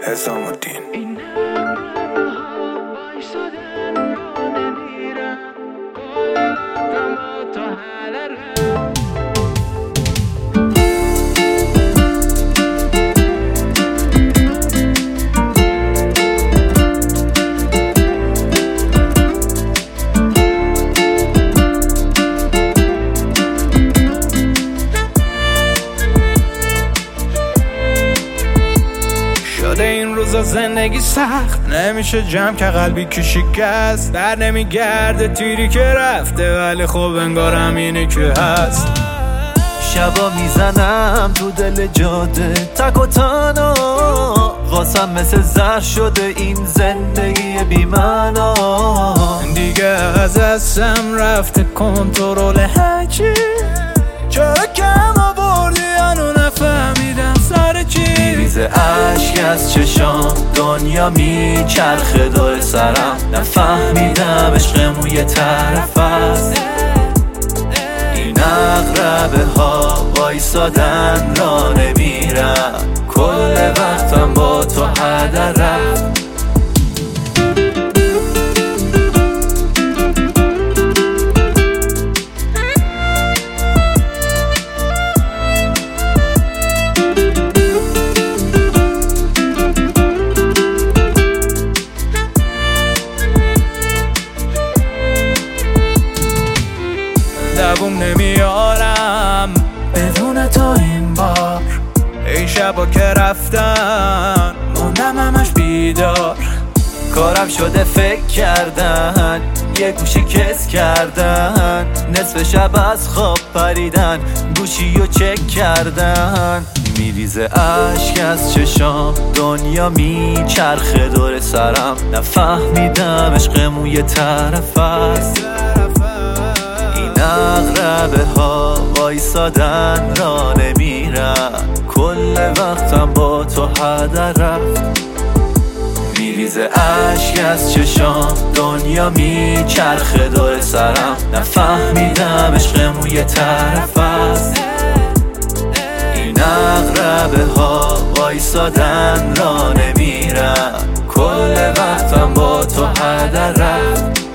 حسام الدین. این روزا زندگی سخت نمیشه جمع که قلبی که شکست در نمیگرده تیری که رفته ولی خب انگار همینه که هست. شبا میزنم تو دل جاده تک و تنها واسم مثل زهر شده این زندگی بی‌معنا. دیگه از دستم رفته کنترل هرچی چرا کم آوردی هنو نفهمیدم سر چی. ریزه اشک از چشام دنیا میچرخه دور سرم نفهمیدم عشقمون یه طرف است. این اقربه ها وایسادن را نمیرم کل وقتم با تو هدر رفت. دووم نمیارم بدون تو این بار. این شبا که رفتن موندم همش بیدار. کارم شده فکر کردن یه گوشه کس کردن نصف شب از خواب پریدن گوشیو چک کردن. میریزه اشک از چشام دنیا میچرخه دور سرم نفهمیدم عشقمون یه طرف است. اقربه ها وایسادن را نمیرن کل وقتم با تو هدر رفت. میریزه اشک از چشام دنیا میچرخه دور سرم نفهمیدم عشقمون یه طرف است. این اقربه ها وایسادن را نمیرن کل وقتم با تو هدر رفت.